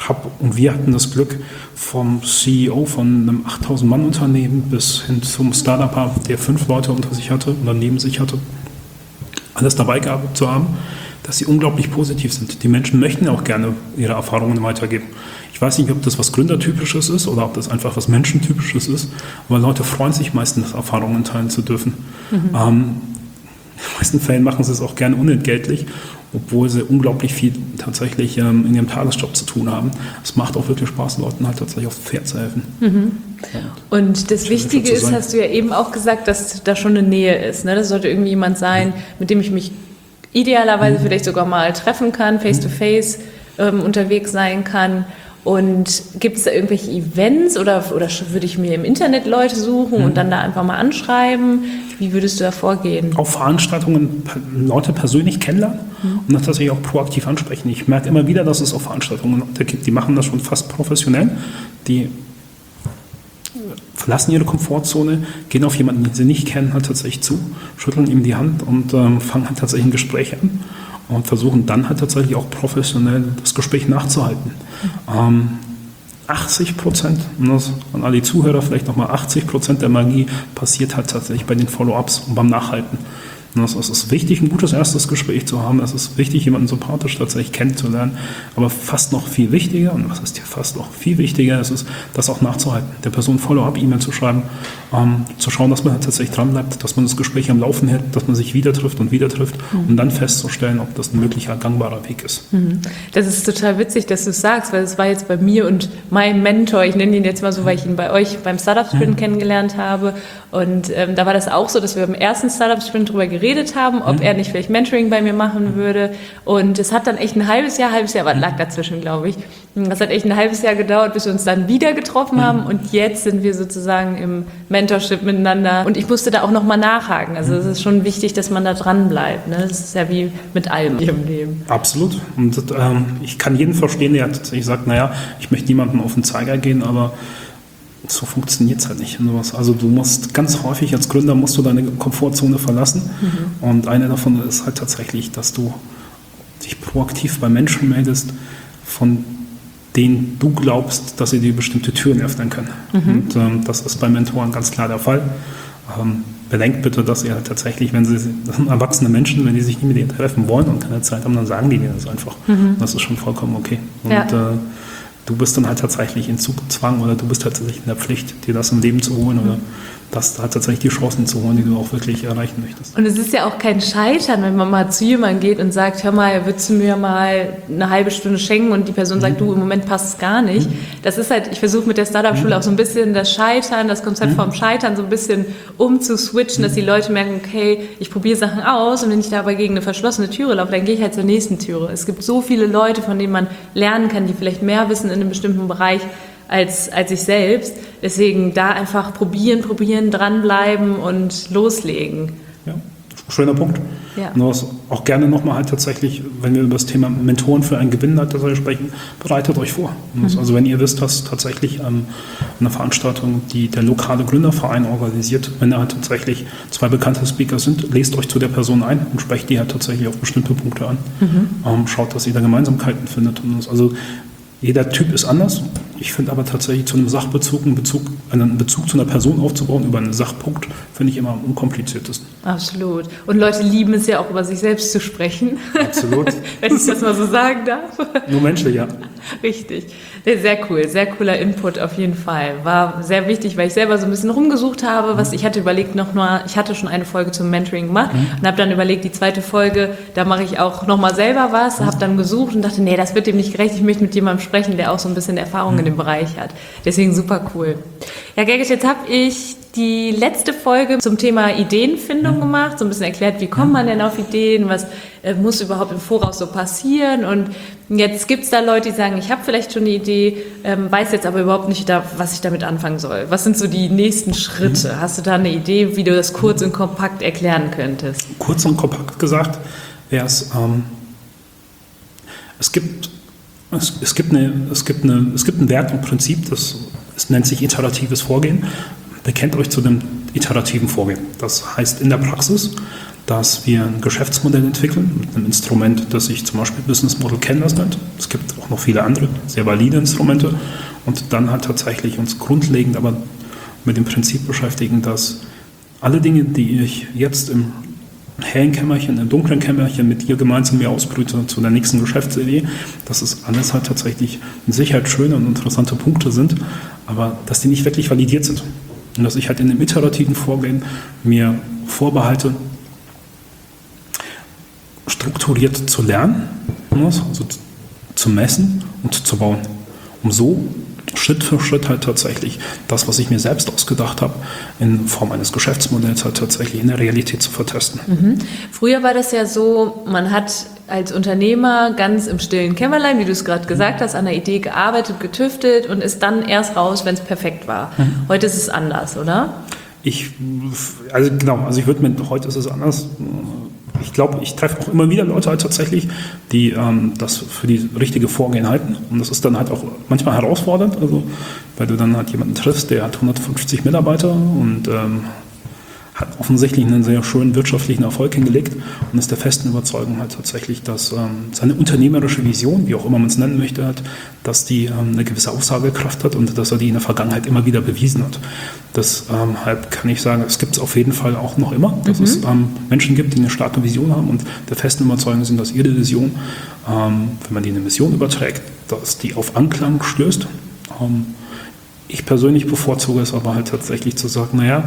hab, und wir hatten das Glück, vom C E O von einem achttausend Mann Unternehmen bis hin zum Startup, der fünf Leute unter sich hatte oder neben sich hatte, alles dabei gehabt zu haben, dass sie unglaublich positiv sind. Die Menschen möchten ja auch gerne ihre Erfahrungen weitergeben. Ich weiß nicht, ob das was Gründertypisches ist oder ob das einfach was Menschentypisches ist, aber Leute freuen sich meistens, Erfahrungen teilen zu dürfen. Mhm. Ähm, in den meisten Fällen machen sie es auch gerne unentgeltlich, obwohl sie unglaublich viel tatsächlich ähm, in ihrem Tagesjob zu tun haben. Es macht auch wirklich Spaß, Leuten halt tatsächlich aufs Pferd zu helfen. Mhm. Und, und das Wichtige ist, hast du ja eben auch gesagt, dass da schon eine Nähe ist. Ne? Das sollte irgendwie jemand sein, mhm. mit dem ich mich idealerweise mhm. vielleicht sogar mal treffen kann, face-to-face ähm, unterwegs sein kann. Und gibt es da irgendwelche Events oder, oder würde ich mir im Internet Leute suchen mhm. und dann da einfach mal anschreiben? Wie würdest du da vorgehen? Auf Veranstaltungen Leute persönlich kennenlernen mhm. und das tatsächlich auch proaktiv ansprechen. Ich merke immer wieder, dass es auf Veranstaltungen Leute gibt, die machen das schon fast professionell. Die verlassen ihre Komfortzone, gehen auf jemanden, den sie nicht kennen, halt tatsächlich zu, schütteln ihm die Hand und ähm, fangen halt tatsächlich ein Gespräch an. Und versuchen dann halt tatsächlich auch professionell das Gespräch nachzuhalten. Mhm. Ähm, achtzig Prozent, und das an alle Zuhörer vielleicht nochmal, achtzig Prozent der Magie passiert halt tatsächlich bei den Follow-ups und beim Nachhalten. Und es ist wichtig, ein gutes erstes Gespräch zu haben. Es ist wichtig, jemanden sympathisch tatsächlich kennenzulernen. Aber fast noch viel wichtiger, und was ist hier fast noch viel wichtiger, ist es, das auch nachzuhalten. Der Person Follow-up-E-Mail zu schreiben, ähm, zu schauen, dass man halt tatsächlich dranbleibt, dass man das Gespräch am Laufen hält, dass man sich wieder trifft und wieder trifft, mhm. um dann festzustellen, ob das ein möglicher gangbarer Weg ist. Mhm. Das ist total witzig, dass du es sagst, weil es war jetzt bei mir und meinem Mentor, ich nenne ihn jetzt mal so, weil ich ihn bei euch beim Startup-Sprint mhm. kennengelernt habe. Und ähm, da war das auch so, dass wir beim ersten Startup-Sprint darüber geredet haben, ob mhm. er nicht vielleicht Mentoring bei mir machen würde. Und es hat dann echt ein halbes Jahr, halbes Jahr, aber lag dazwischen, glaube ich. Das hat echt ein halbes Jahr gedauert, bis wir uns dann wieder getroffen mhm. haben. Und jetzt sind wir sozusagen im Mentorship miteinander. Und ich musste da auch nochmal nachhaken. Also es ist schon wichtig, dass man da dran bleibt. Ne? Das ist ja wie mit allem im Leben. Absolut. Und ähm, ich kann jeden verstehen, der tatsächlich sagt, naja, ich möchte niemandem auf den Zeiger gehen, aber so funktioniert es halt nicht. Also du musst ganz häufig als Gründer musst du deine Komfortzone verlassen. Mhm. Und eine davon ist halt tatsächlich, dass du dich proaktiv bei Menschen meldest, von denen du glaubst, dass sie dir bestimmte Türen öffnen können. Mhm. Und ähm, das ist bei Mentoren ganz klar der Fall. Ähm, bedenkt bitte, dass ihr halt tatsächlich, wenn sie, das sind erwachsene Menschen, wenn die sich nicht mit dir treffen wollen und keine Zeit haben, dann sagen die dir das einfach. Mhm. Das ist schon vollkommen okay. Und ja. äh, du bist dann halt tatsächlich in Zugzwang oder du bist tatsächlich in der Pflicht, dir das im Leben zu holen oder das halt tatsächlich die Chancen zu holen, die du auch wirklich erreichen möchtest. Und es ist ja auch kein Scheitern, wenn man mal zu jemandem geht und sagt, hör mal, würdest du mir mal eine halbe Stunde schenken und die Person mhm. sagt, du, im Moment passt es gar nicht. Mhm. Das ist halt, ich versuche mit der Startup-Schule mhm. auch so ein bisschen das Scheitern, das Konzept mhm. vom Scheitern so ein bisschen umzuswitchen, mhm. dass die Leute merken, okay, ich probiere Sachen aus und wenn ich dabei gegen eine verschlossene Türe laufe, dann gehe ich halt zur nächsten Türe. Es gibt so viele Leute, von denen man lernen kann, die vielleicht mehr wissen in einem bestimmten Bereich, als, als ich selbst. Deswegen da einfach probieren, probieren, dranbleiben und loslegen. Ja, schöner Punkt. Ja. Nur auch gerne nochmal halt tatsächlich, wenn wir über das Thema Mentoren für einen Gewinn halt sprechen, bereitet euch vor. Mhm. Also wenn ihr wisst, dass tatsächlich ähm, eine Veranstaltung, die der lokale Gründerverein organisiert, wenn da halt tatsächlich zwei bekannte Speaker sind, lest euch zu der Person ein und sprecht die halt tatsächlich auf bestimmte Punkte an. Mhm. Ähm, schaut, dass ihr da Gemeinsamkeiten findet. Und das, also jeder Typ ist anders. Ich finde aber tatsächlich zu einem Sachbezug, einen Bezug, einen Bezug zu einer Person aufzubauen über einen Sachpunkt, finde ich immer am unkompliziertesten. Absolut. Und Leute lieben es ja auch, über sich selbst zu sprechen. Absolut. Wenn ich das mal so sagen darf. Nur menschlich, ja. Richtig. Sehr cool. Sehr cooler Input auf jeden Fall. War sehr wichtig, weil ich selber so ein bisschen rumgesucht habe. Was ich hatte überlegt noch mal, ich hatte schon eine Folge zum Mentoring gemacht mhm. und habe dann überlegt, die zweite Folge, da mache ich auch noch mal selber was. Mhm. Habe dann gesucht und dachte, nee, das wird dem nicht gerecht. Ich möchte mit jemandem sprechen, der auch so ein bisschen Erfahrung mhm. in dem Bereich hat. Deswegen super cool. Ja, Gergit, jetzt habe ich die letzte Folge zum Thema Ideenfindung mhm. gemacht, so ein bisschen erklärt, wie kommt man denn auf Ideen, was äh, muss überhaupt im Voraus so passieren und jetzt gibt es da Leute, die sagen, ich habe vielleicht schon eine Idee, ähm, weiß jetzt aber überhaupt nicht, da, was ich damit anfangen soll. Was sind so die nächsten Schritte? Mhm. Hast du da eine Idee, wie du das kurz und kompakt erklären könntest? Kurz und kompakt gesagt wäre es, ähm, es gibt Es, es, gibt eine, es, gibt eine, es gibt ein Wert und Prinzip, das, das nennt sich iteratives Vorgehen. Bekennt euch zu dem iterativen Vorgehen. Das heißt in der Praxis, dass wir ein Geschäftsmodell entwickeln mit einem Instrument, das sich zum Beispiel Business Model Canvas nennt. Es gibt auch noch viele andere, sehr valide Instrumente. Und dann halt tatsächlich uns grundlegend aber mit dem Prinzip beschäftigen, dass alle Dinge, die ich jetzt im hellen Kämmerchen, im dunklen Kämmerchen mit dir gemeinsam mir ausbrüte zu der nächsten Geschäftsidee, dass es alles halt tatsächlich in Sicherheit schöne und interessante Punkte sind, aber dass die nicht wirklich validiert sind. Und dass ich halt in dem iterativen Vorgehen mir vorbehalte, strukturiert zu lernen, also zu messen und zu bauen, um so Schritt für Schritt halt tatsächlich das, was ich mir selbst ausgedacht habe, in Form eines Geschäftsmodells halt tatsächlich in der Realität zu vertesten. Mhm. Früher war das ja so, man hat als Unternehmer ganz im stillen Kämmerlein, wie du es gerade gesagt hast, an der Idee gearbeitet, getüftelt und ist dann erst raus, wenn es perfekt war. Mhm. Heute ist es anders, oder? Ich, also genau, also ich würde mit, heute ist es anders. Ich glaube, ich treffe auch immer wieder Leute halt tatsächlich, die ähm, das für die richtige Vorgehen halten. Und das ist dann halt auch manchmal herausfordernd, also weil du dann halt jemanden triffst, der hat hundertfünfzig Mitarbeiter und ähm, hat offensichtlich einen sehr schönen wirtschaftlichen Erfolg hingelegt und ist der festen Überzeugung halt tatsächlich, dass ähm, seine unternehmerische Vision, wie auch immer man es nennen möchte, hat, dass die ähm, eine gewisse Aussagekraft hat und dass er die in der Vergangenheit immer wieder bewiesen hat. Deshalb kann ich sagen, es gibt es auf jeden Fall auch noch immer, dass mhm. es ähm, Menschen gibt, die eine starke Vision haben und der festen Überzeugung sind, dass ihre Vision, ähm, wenn man die in eine Mission überträgt, dass die auf Anklang stößt. Ähm, ich persönlich bevorzuge es aber halt tatsächlich zu sagen, naja,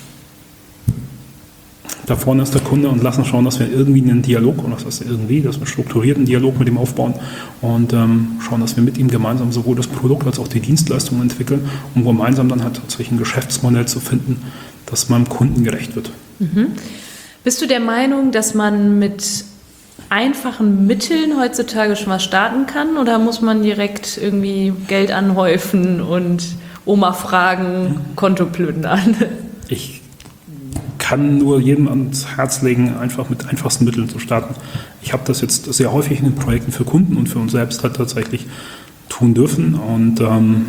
da vorne ist der Kunde und lassen schauen, dass wir irgendwie einen Dialog, und das heißt irgendwie, dass wir einen strukturierten Dialog mit ihm aufbauen und ähm, schauen, dass wir mit ihm gemeinsam sowohl das Produkt als auch die Dienstleistungen entwickeln, um gemeinsam dann halt tatsächlich ein Geschäftsmodell zu finden, das meinem Kunden gerecht wird. Mhm. Bist du der Meinung, dass man mit einfachen Mitteln heutzutage schon was starten kann oder muss man direkt irgendwie Geld anhäufen und Oma fragen, mhm. Konto plündern? Ich kann nur jedem ans Herz legen, einfach mit einfachsten Mitteln zu starten. Ich habe das jetzt sehr häufig in den Projekten für Kunden und für uns selbst halt tatsächlich tun dürfen und ähm,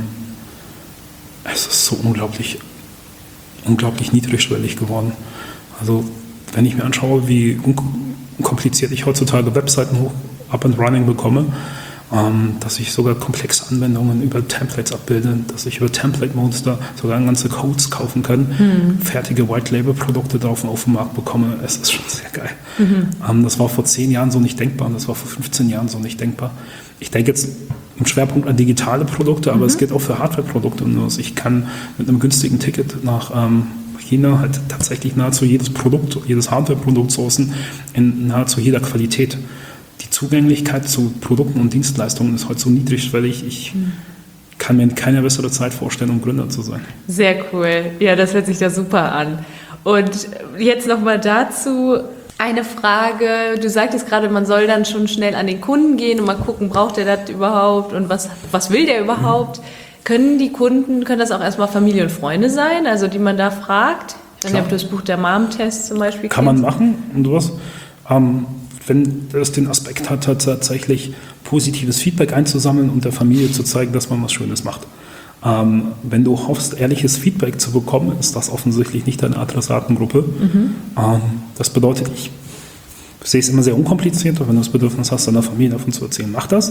es ist so unglaublich, unglaublich niedrigschwellig geworden. Also wenn ich mir anschaue, wie unkompliziert ich heutzutage Webseiten hoch up and running bekomme, Ähm, dass ich sogar komplexe Anwendungen über Templates abbilde, dass ich über Template-Monster sogar ganze Codes kaufen kann, mhm. fertige White-Label-Produkte darauf auf den Markt bekomme. Es ist schon sehr geil. Mhm. Ähm, das war vor zehn Jahren so nicht denkbar und das war vor fünfzehn Jahren so nicht denkbar. Ich denke jetzt im Schwerpunkt an digitale Produkte, aber mhm. es geht auch für Hardware-Produkte. Ich kann mit einem günstigen Ticket nach ähm, China halt tatsächlich nahezu jedes Produkt, jedes Hardware-Produkt sourcen in nahezu jeder Qualität. Die Zugänglichkeit zu Produkten und Dienstleistungen ist heute so niedrigschwellig. Ich kann mir keine bessere Zeit vorstellen, um Gründer zu sein. Sehr cool. Ja, das hört sich da super an. Und jetzt nochmal dazu eine Frage. Du sagtest gerade, man soll dann schon schnell an den Kunden gehen und mal gucken, braucht er das überhaupt und was, was will der überhaupt? Mhm. Können die Kunden, können das auch erstmal Familie und Freunde sein, also die man da fragt? Ich weiß nicht, ob du das Buch der Mom-Test zum Beispiel Kann kennst. Man machen und sowas. Ähm, wenn es den Aspekt hat, hat tatsächlich positives Feedback einzusammeln und der Familie zu zeigen, dass man was Schönes macht. Ähm, wenn du hoffst, ehrliches Feedback zu bekommen, ist das offensichtlich nicht deine Adressatengruppe. Mhm. Ähm, das bedeutet, ich sehe es immer sehr unkompliziert, wenn du das Bedürfnis hast, deiner Familie davon zu erzählen, mach das.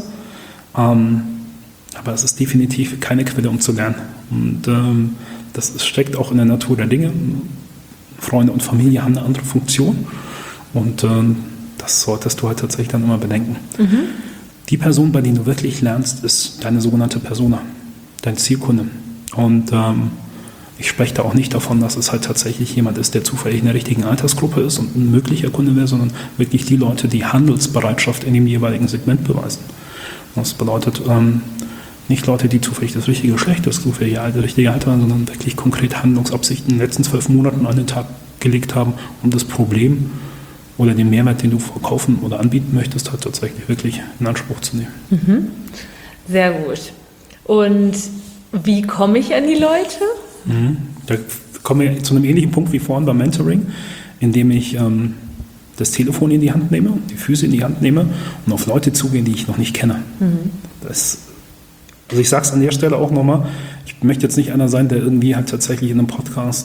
Ähm, aber es ist definitiv keine Quelle, um zu lernen. Und ähm, das ist, steckt auch in der Natur der Dinge. Freunde und Familie haben eine andere Funktion und ähm, das solltest du halt tatsächlich dann immer bedenken. Mhm. Die Person, bei der du wirklich lernst, ist deine sogenannte Persona, dein Zielkunde. Und ähm, ich spreche da auch nicht davon, dass es halt tatsächlich jemand ist, der zufällig in der richtigen Altersgruppe ist und ein möglicher Kunde wäre, sondern wirklich die Leute, die Handelsbereitschaft in dem jeweiligen Segment beweisen. Das bedeutet ähm, nicht Leute, die zufällig das richtige Geschlecht, das zufällig das richtige Alter haben, sondern wirklich konkret Handlungsabsichten in den letzten zwölf Monaten an den Tag gelegt haben, um das Problem oder den Mehrwert, den du verkaufen oder anbieten möchtest, halt tatsächlich wirklich in Anspruch zu nehmen. Mhm. Sehr gut. Und wie komme ich an die Leute? Mhm. Da kommen wir zu einem ähnlichen Punkt wie vorhin beim Mentoring, indem ich ähm, das Telefon in die Hand nehme, die Füße in die Hand nehme und auf Leute zugehe, die ich noch nicht kenne. Mhm. Das, also ich sage es an der Stelle auch nochmal, ich möchte jetzt nicht einer sein, der irgendwie halt tatsächlich in einem Podcast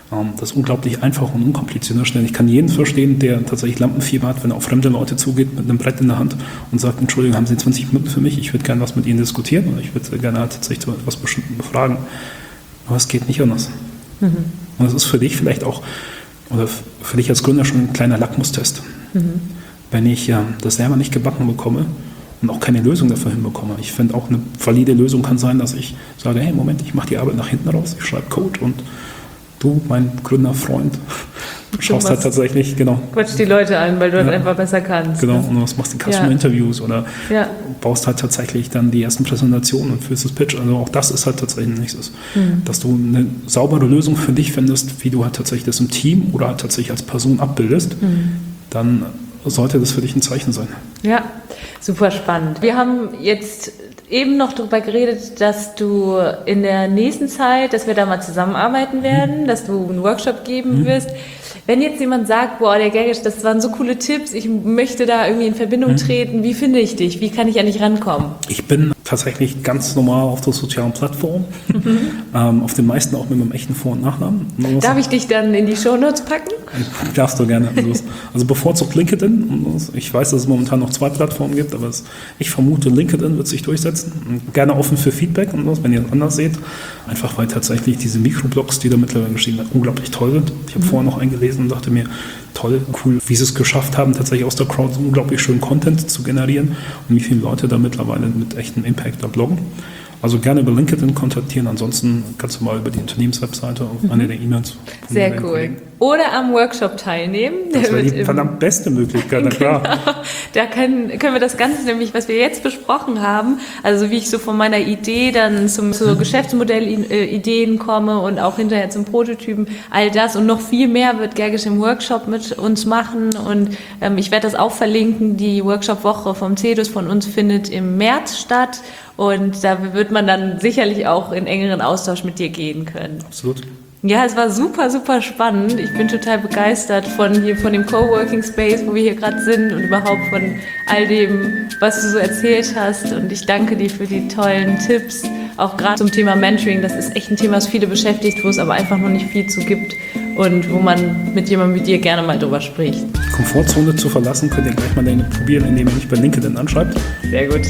Das ist unglaublich einfach und unkompliziert schnell. Ich kann jeden verstehen, der tatsächlich Lampenfieber hat, wenn er auf fremde Leute zugeht mit einem Brett in der Hand und sagt, Entschuldigung, haben Sie zwanzig Minuten für mich? Ich würde gerne was mit Ihnen diskutieren oder ich würde gerne tatsächlich etwas Bestimmtes befragen. Aber es geht nicht anders. Mhm. Und es ist für dich vielleicht auch, oder für dich als Gründer schon ein kleiner Lackmustest. Mhm. Wenn ich ja, das selber nicht gebacken bekomme und auch keine Lösung dafür hinbekomme. Ich finde auch eine valide Lösung kann sein, dass ich sage, hey, Moment, ich mache die Arbeit nach hinten raus, ich schreibe Code und du, mein Gründerfreund, schaust halt tatsächlich, genau. Quatsch die Leute an, weil du ja. das einfach besser kannst. Genau, ne? und du machst die Customer-Interviews ja. oder ja. baust halt tatsächlich dann die ersten Präsentationen und führst das Pitch. Also auch das ist halt tatsächlich nächstes. Mhm. Dass du eine saubere Lösung für dich findest, wie du halt tatsächlich das im Team oder halt tatsächlich als Person abbildest, mhm. dann sollte das für dich ein Zeichen sein. Ja, super spannend. Wir haben jetzt eben noch darüber geredet, dass du in der nächsten Zeit, dass wir da mal zusammenarbeiten werden, mhm. dass du einen Workshop geben mhm. wirst. Wenn jetzt jemand sagt, boah, der Gergisch, das waren so coole Tipps, ich möchte da irgendwie in Verbindung mhm. treten, wie finde ich dich? Wie kann ich an dich rankommen? Ich bin tatsächlich ganz normal auf der sozialen Plattform, mhm. ähm, auf den meisten auch mit meinem echten Vor- und Nachnamen. Darf ich dich dann in die Shownotes packen? Darfst du gerne. Also bevorzugt LinkedIn. Ich weiß, dass es momentan noch zwei Plattformen gibt, aber es, ich vermute, LinkedIn wird sich durchsetzen. Gerne offen für Feedback und was, wenn ihr es anders seht. Einfach weil tatsächlich diese Mikroblogs, die da mittlerweile geschrieben werden, unglaublich toll sind. Ich habe mhm. vorher noch eingelesen und dachte mir, toll, cool, wie sie es geschafft haben, tatsächlich aus der Crowd so unglaublich schönen Content zu generieren und wie viele Leute da mittlerweile mit echtem Impact da bloggen. Also gerne über LinkedIn kontaktieren, ansonsten kannst du mal über die Unternehmenswebseite auf mhm. eine der E-Mails. Sehr cool. Kollegen. Oder am Workshop teilnehmen. Das wäre die verdammt beste Möglichkeit, na klar. Genau. Da können, können wir das Ganze nämlich, was wir jetzt besprochen haben, also wie ich so von meiner Idee dann zum, zu mhm. Geschäftsmodellideen komme und auch hinterher zum Prototypen, all das und noch viel mehr wird Gergisch im Workshop mit uns machen und ähm, ich werde das auch verlinken. Die Workshop-Woche vom CEDUS von uns findet im März statt. Und da wird man dann sicherlich auch in engeren Austausch mit dir gehen können. Absolut. Ja, es war super, super spannend. Ich bin total begeistert von hier, von dem Coworking Space, wo wir hier gerade sind und überhaupt von all dem, was du so erzählt hast. Und ich danke dir für die tollen Tipps, auch gerade zum Thema Mentoring. Das ist echt ein Thema, das viele beschäftigt, wo es aber einfach noch nicht viel zu gibt und wo man mit jemandem wie dir gerne mal drüber spricht. Komfortzone zu verlassen, könnt ihr gleich mal probieren, indem ihr mich bei LinkedIn anschreibt. Sehr gut.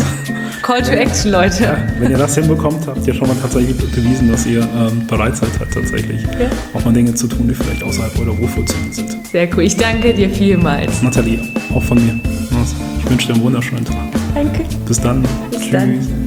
Call to Action, Leute. Ja, wenn ihr das hinbekommt, habt ihr schon mal tatsächlich bewiesen, dass ihr ähm, bereit seid, halt tatsächlich ja. auch mal Dinge zu tun, die vielleicht außerhalb eurer Wohlfühlzone sind. Sehr cool. Ich danke dir vielmals. Nathalie, auch von mir. Ich wünsche dir einen wunderschönen Tag. Danke. Bis dann. Bis Tschüss. dann.